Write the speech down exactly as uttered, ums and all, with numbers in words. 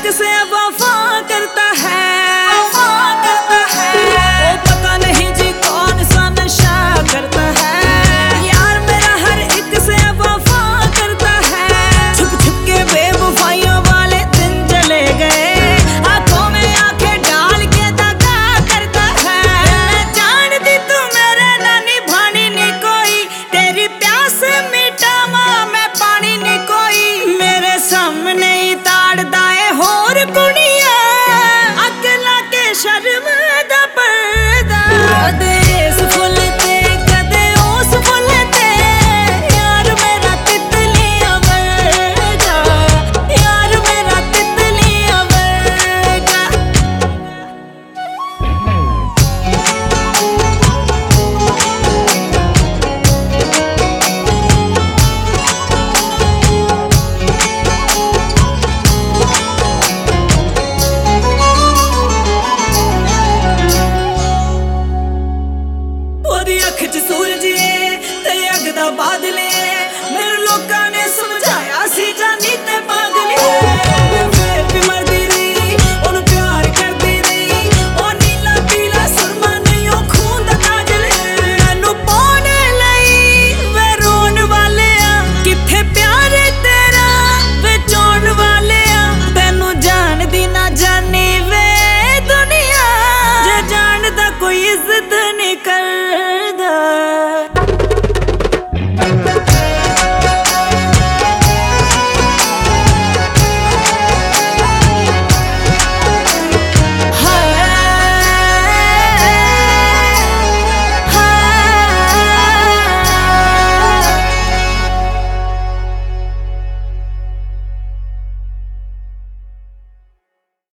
एक से वफा करता है, वफा करता है। ओ पता नहीं जी कौन सा नशा करता है, यार मेरा हर एक से वफा करता है। छुप छुप के बेवफाइयों वाले दिन चले गए, आंखों में आंखें डाल के दगा करता है। मैं जानती तू मेरे ना निभानी नी कोई, तेरी प्यास मिटावा मैं पानी नी कोई। मेरे सामने ही ताड़ दाए होर कुड़ी